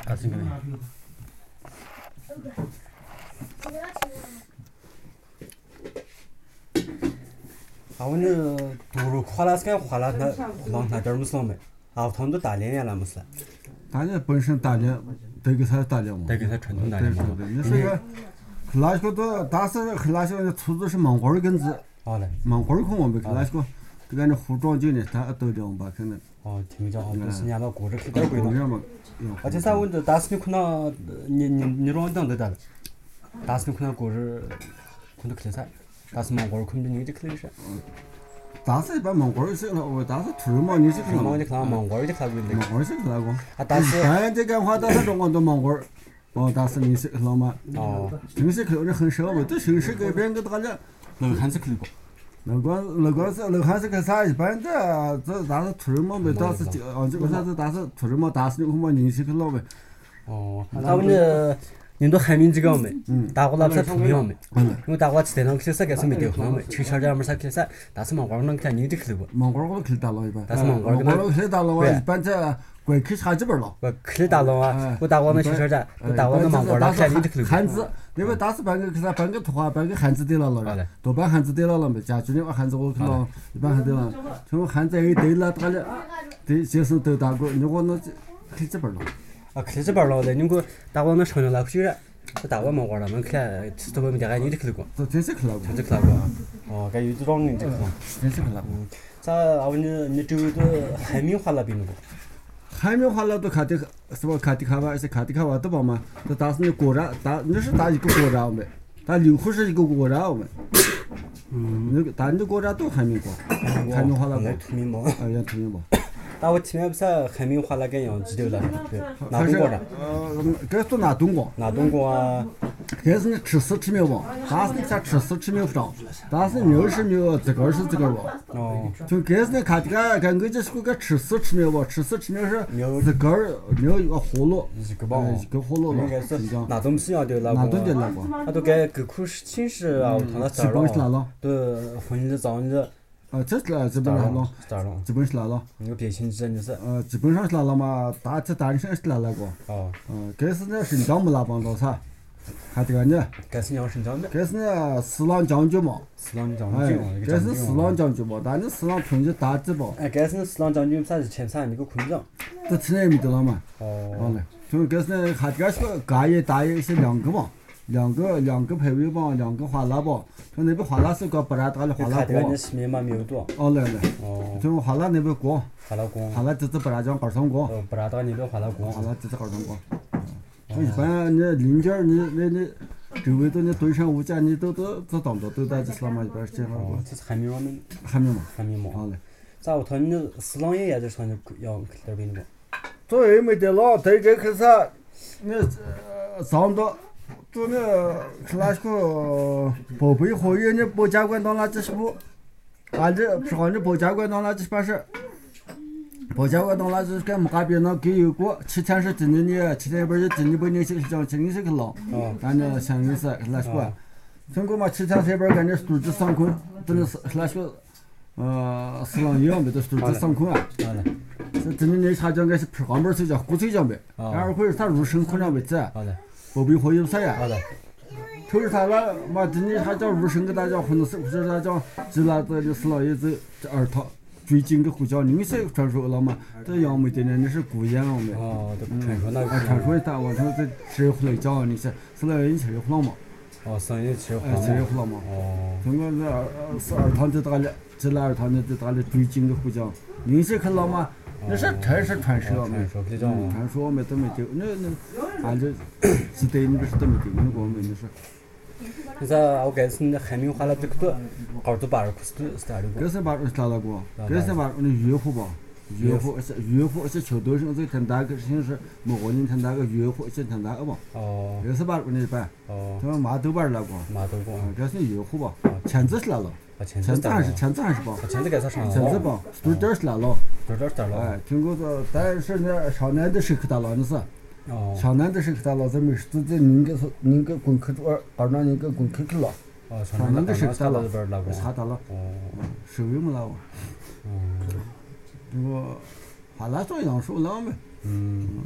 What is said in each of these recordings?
다스니 그네. 아우는 도로 화라스가 화라나 망나 덜무slom에. 아우턴도 달래냐 무슬. 달래本身달래 되게 살 달래 뭐. 되게 살 전통 달래 뭐. 그래서 클라시코도 다스 클라시코 투즈시 몽골 건지. 네. 몽골空我们 클라시코 그간에 후조진에 다 어떠려 봐 그는. 팀장 무슨 야마 고르 기다리고 있는. 아 제가 오늘 다스니 쿠나 니로 당다. 다스니 쿠나 고르 군도 클래사. 다스 몽골 군도 니지 클래사. 다스一般몽골是了我다스 투르마 니지 그냥 몽골 이제 가고 있는데. 몽골是了 아 다스 咱这个话到中国都몽골 다스你是了吗平时可是很少嘛这平时给别人给他了 한스 클리고. 那还是个啥一般的这다스 투르마没다스这个啥子다스 투르마 다스你们你是个老呗 다음에 님도 해민지가 오메. 다고랍사 투미오메. 이거 다고치 대는 클래사 계속 미디어 오메. 치셔자면 사클래사 다스 몽골은 그냥 니지 클리고. 몽골도 클달로 이봐 다스 몽골 클달로 와一般这鬼去啥基本了 클달로와 그 다고는 치셔자 그 다고는 몽골은 그냥 니지 클리고. 汉字因为다스半个啥半个图画半个汉字对了了多半汉字对了没家居的汉字我看到一般汉对了从汉字一对了他了对就是都大过你我那去基本了 그래서 발로 내님고 다고는 전혀 그지라 다고 먹어라면 그냥 진짜 보면 내가 이렇게 들고 또 진짜 클라고 진짜 클라고 그 유도롱 이제 진짜 클라고 자 아버님 니트도 해민화라비는 거 해민화라도 가디什么가디카와是가디카와도 봐마 또 다스니 고라 다那是大一个国家没它刘户是一个国家没那个单的国家都해민과 해민화라고 투미모 야 투미모 다고 팀에서 해민화라게 연지되라 나동거라 그래서 나동거 나동거아 그래서你吃死吃没吧但是你想吃死吃没不着但是牛是牛这个是这个吧就그래서你看这个跟个就是个吃死吃没吧吃死吃没是这个牛一个活路这个吧一个活路了那东西要的那个他都给个苦是亲是啊他那早了对婚礼早日这是基本上了基本是来了那个别亲戚就是基本上是来了嘛大这单身是来了个这是呢新疆没拉帮到啥还这个呢这是新疆的这是呢四郎将军嘛这是四郎将军嘛但是四郎同志大字吧这是四郎将军啥是前三那个坤将这听得没得了嘛好嘞就这是呢还这个是大爷是两个嘛两个配位吧两个花拉吧就那边花拉是个不然大的花拉锅没嘛没有多来就花拉那边锅花拉这不然叫二三锅不然大那边花拉这是二三锅一般你邻居你周围的你对上物件你都当都在这上面一边这样这是还没嘛好嘞咋我看你四郎爷这穿的要这边的作为没得了对这个啥你上到就那个宝贝活跃你保家官当了这是不反正是好你保家官当了这是是保家官当了这跟木嘎边那给有过7天是今年7天不是今年不年是讲今年是个老反正相当是来说经过嘛7天这边感觉素质上空真的是来说四郎一样的都素质上空啊这今年他讲该是普黄本是叫胡吹讲呗然后他入生困难为这宝贝活跃啥呀就是他了嘛今年他叫入生给大家混的是不是他叫只拿这的四郎爷这二套最近的胡椒你是传说了嘛这杨梅的人是古言了没传说那个传说他我说这吃回来叫你是四郎爷吃回来嘛生意吃回来嘛通过这二套这大了这二套这大了最近的胡椒你是看了嘛那是真是传说没传说没都没丢那反正是对你不是都没丢那个没那是 그래서 아우게스는 해민화라 듣고 거도 바로 쿠스도 스타일이고 그래서 바로 스타일이고 그래서 바로 유후 봐 유후是球队上最很大个事是某个人很大个유후是很大个吧그래서 바로那办他马都办了过这是유후吧签字是来了签字还是吧签字给他上签字吧都这是来了听过说但是呢少年的时候他了那是少年的时候他了这没是这您个功课二那您个功课去了少年的时候他了查他了手有没了我后来做杨树了没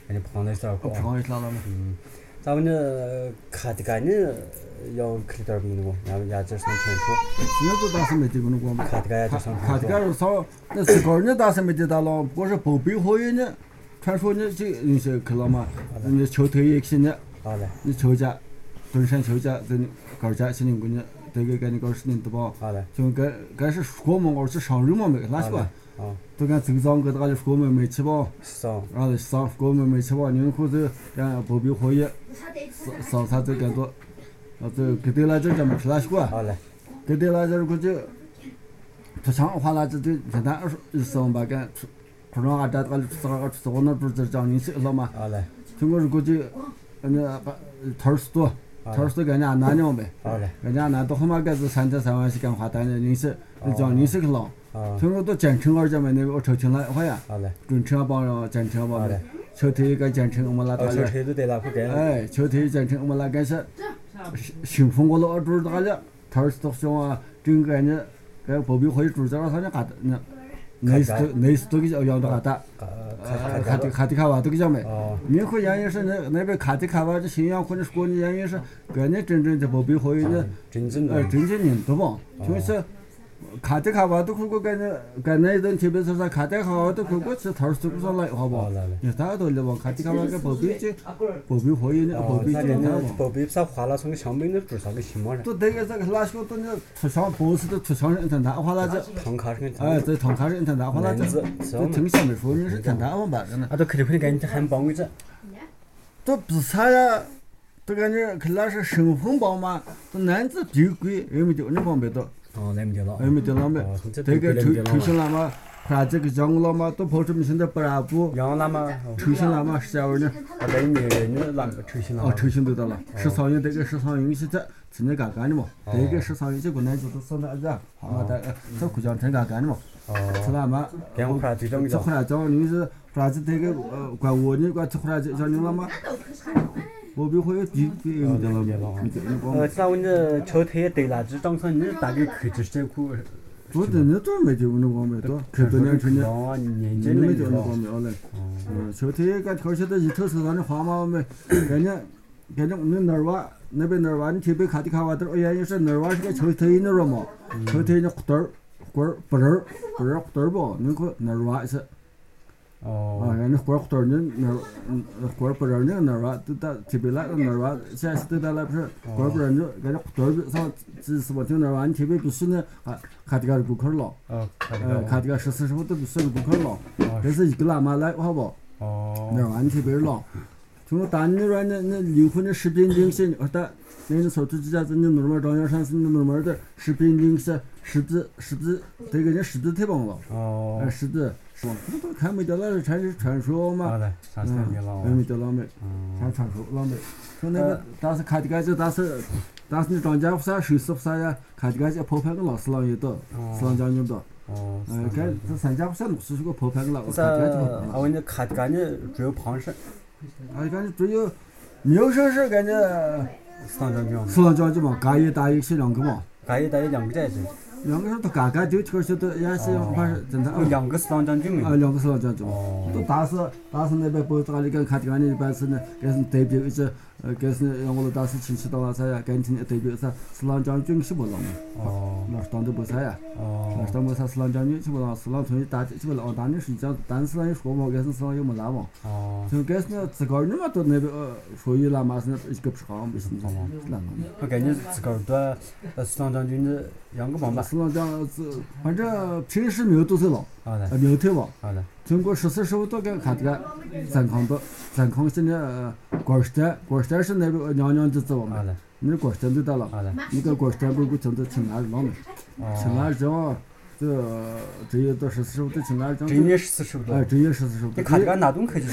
感觉胖的少过。 胖的少了嘛。 咱们这看的干呢，要去点儿别的过，然后也就上传说。 现在都打算没得过那个嘛。 看的干也就上传说。 看的干少，那自个儿呢打算没得到了，不是宝贝可以呢，传说呢这人些去了嘛，人家球队也去呢。 好嘞。 你球家，登山球家，这高家些人过呢，这个跟你搞10年对吧？ 好嘞。 就该是说嘛，我是上任嘛没哪去吧？都跟走长个大家说没去吧？ 上。 上说没去吧？你们或者让宝贝可以，上啥子干多，这给对了这咱们去哪去吧？ 好嘞。 给对了这估计，出场话了这就简单2-3吧干，出场啊这个出我那不是讲你是了嘛？ 好嘞。 中国是估计，那头儿多。头是干伢难了呗，干伢难到后面该是3天3晚是干花单的，人是讲人是个老，从我都简称而讲嘛，那个我抽清了好呀，准称帮了简称帮的，秋天该简称我们拉到了， 秋天都得拉不干， 哎，秋天简称我们拉干是，幸福我老主大了，头是都说啊，整个呢，该宝贝会主家他家干的那。内是都给养到大，卡迪卡瓦都给讲没？民会原因是那边卡迪卡瓦这信仰或者说的原因是，个人真正的宝贝会呢，真正人对吧？就是卡迪卡瓦都过跟那人特别是说卡迪卡瓦都过去头是不上来好不好？你大多了吧？卡迪卡瓦个宝贝这宝贝会呢，宝贝真的宝贝啥花了从个上面的做啥个新嘛人？ 都这个哪些都那出场不是都出场人谈大话了这。 堂卡是哎，这堂卡人谈大话了这。这听下面说你是谈大话吧？真的。 都肯定赶紧喊帮个这。 都比赛呀，都感觉可那是身份帮嘛，都男子比贵，人们就那方面多。 那没得了。 没得了没？这个抽象了嘛，看这个养了嘛，都跑出面现在不然不。 养了嘛？ 抽象了嘛，12呢？ 那没人那啷个抽象了？ 抽象得到了。13年这个13年现在现在干的嘛，这个13年这个男子都上那子，好的，这互相成干的嘛。是那嘛？ 这回来找你是，回来这个管我呢，管这回来叫你了嘛？我比会比没得了。 那我这秋天对那只长上你大概去这些苦。 做的那多没得那个没多，去多年春的，没得那个没有嘞。秋天干头些的一头是让你花嘛没，感觉你那娃那边那娃你特别看的看娃都，原因是那娃是个秋天那个嘛，秋天那胡儿不仁胡儿不，那个那娃是。人家活儿呢，那活儿不认呢，那娃都打特别来，那娃现在都打来不是活儿不认呢，人家活儿上只是我听那娃你特别必须呢，看这个顾客了，看这个1415都必须顾客了，这是一个喇嘛来好不？那娃你特别了，从当年那离婚的食品零食，那说出这家子你normal张家山是normal的食品零食，柿子，这个人柿子太棒了，柿子。那都看没得了，全是传说嘛。没得了没，全传说了没。说那个当时看的个就当时你张家不啥收拾不啥呀？看的个就破盘个老四郎也多，四郎将军多。这三家不啥是个破盘个老。 我你看的个呢，只有胖事。 感觉只有没事是感觉。四郎将军嘛，干一打一是2个嘛。 干一打一2个在这。 2个是都干就天些都也是反正真的。 2个是郎将军。 2个是郎将军。都打死那边不打的跟看的个呢，一般是呢，该是代表一些该是让我们当时亲戚到那啥呀，赶紧代表啥是郎将军是不让的。那是当的不啥呀。那是当没啥是郎将军是不让，是郎同意打是不让，当年是讲，但是人说嘛，该是郎又没拿嘛。就该是那自个儿人嘛都那边说有那嘛是一个不是好没事的。 我感觉自个儿多是郎将军的2个帮吧。 是郎将反正平时没有多少了，没有退吧。中国1415都给看这个咱康现在国师丹是那个娘子子嘛，你国师丹对到了，你个国师丹不是从这青兰人嘛，青兰人这也到1415都青兰人， 正月1415多， 正月1415， 你看这个哪东科技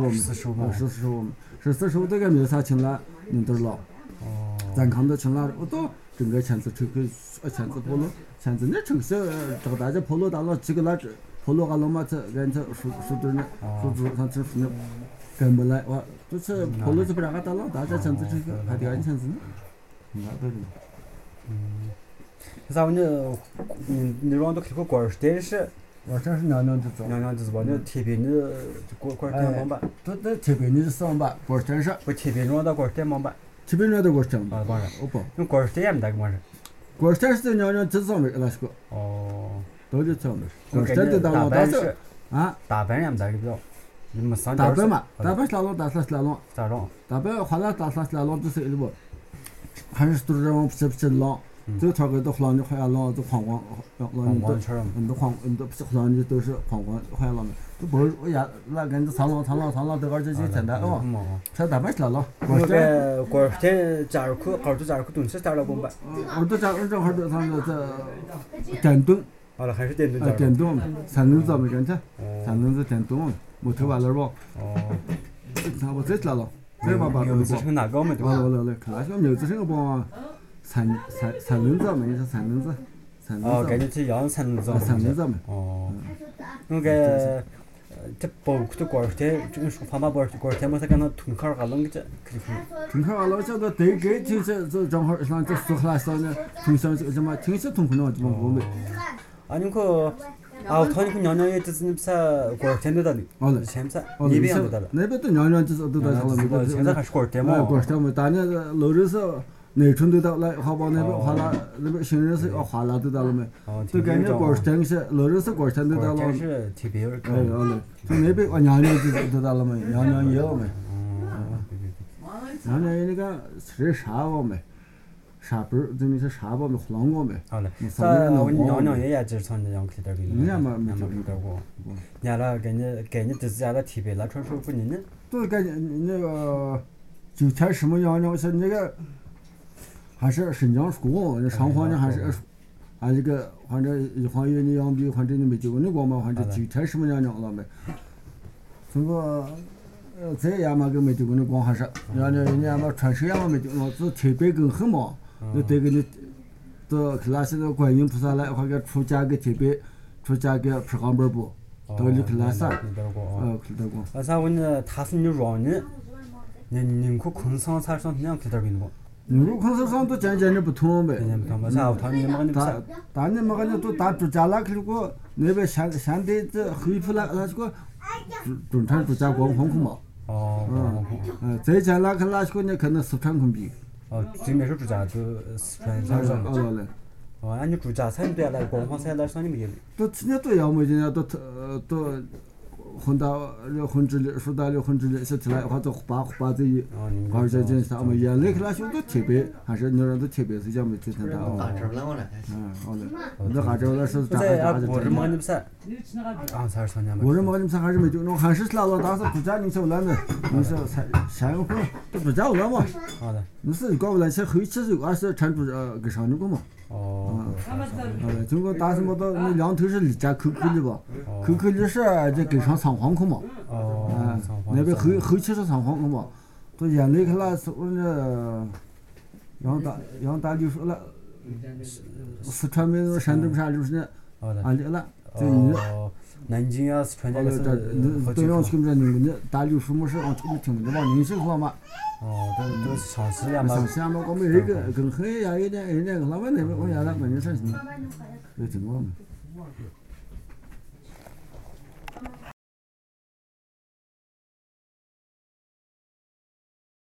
1415这个没有啥青兰人都了，咱康的青兰我都整个钳子抽个钳子破了，钳子那抽些这个大家破了打了几个那破了了嘛，这人家说的呢，说上这是呢，根本来哇，就是破了就不让他打了，大家钳子这个还得按钳子呢，那对的。 咱们你让都去过官儿电视， 我这是娘娘子走。 娘娘子吧，那特别的过点忙吧。 这特别的上班，过真是。 我特别容易到过点忙吧。 特别容易到过真。 啊，当然。 我不。 那过点也没得个么事。 过真是娘娘子上班那是个。 哦。 都是这样的。过真的到了，但是啊。 大班也没得个表。你们上大班嘛，大班下落，大三下落。 咋着？ 大班后来大三下落就是的不，还是都是往不是浪。这条个都黄的花浪，这黄黄都黄，都不是黄的都是黄花浪的。都不我也那跟着长浪都搞这些简单哦。才大班下落。 那个过天加入去，好多加入去东西加了工吧。 我都加入这好多他们这电动。 好了，还是电动。 电动，三轮子没跟着，三轮子电动，摩托完了不？ 哦。 那我再下了，再把牛子城哪个没得？ 来，看那个牛子城个不？三轮子没是三轮子。 哦，感觉去养三轮子。 三轮子没。 哦。那个这包括这过天，这个方法过天，我才跟他同考个弄个这， 同考个晓得对个就是这正好上这说来说呢，从小这什么听些同考呢就不没。 啊，你可啊，他你可娘娘也就是你不是过天都到的，以前不是那边都到了。 那边都娘娘就是都到了，那边现在还是过天嘛。 过天嘛，当年老的时候。内村都到了，好把那边花了，那边新人是花了都到了没？就感觉过天些，老人是过天都到了。 过天是特别好嘞。就那边我娘娘都到了没？娘娘也有没？娘娘那个吃啥过没？啥不是？就那些啥过没？胡浪过没？ 好嘞。我娘娘也就是从那样去点儿的。 人家没点过。伢了给你就是伢了特别了传说不人呢。 对，感觉那个就天什么娘娘是那个。还是沈江school，上黄呢还是，俺这个反正一晃月你养比，反正你没结过那个嘛，反正就天什么娘娘了没？这个这样嘛跟没结过那光还是，人家嘛传授样嘛没结过，是特别更狠嘛，那对个你，这那些个观音菩萨来，或者出家个特别，出家个吃汉堡不，到里去拉萨， 去点过。 那啥问呢？他是你让你，宁可空上才上那样去点儿不？ 牛肉空手上都渐渐的不同呗。但你们看都打住家那去过，那边现在这黑皮那这个中产住家光空嘛。 哦。 再见那个你可能四川空比。 哦，这边是住家就四川上上。哦，俺你住家才对来光房才来上你没有。 都今年都要没今年都混到混治理，说到了混治理，说起来话都把这一，而且这啥么眼泪那些都特别，还是女人都特别是讲没最疼的啊。好嘞，那还这是咋子？ 我这么你不是？啊，才是3年嘛。 我这么你不是还是没就弄，还是老了，当时住家你说来的，你说才3个月都住家了嘛。 好的。 你是搞不来，去后期是20产住给上那个嘛。 哦。 中国打什么的，那两头是离家口的吧？口的是这给上上黄去嘛。那边后期是上黄去嘛。都眼泪去了，是我那杨大就说了，四川没有山东啥就是那，安利了。 南京啊，四川这个是。 都让去那那大刘什么事，我听的吧，您是说嘛？ 都是上西安嘛。 上西安嘛，我们那个更黑呀，有点那个，老外那边我原来没人上西安，有听过没？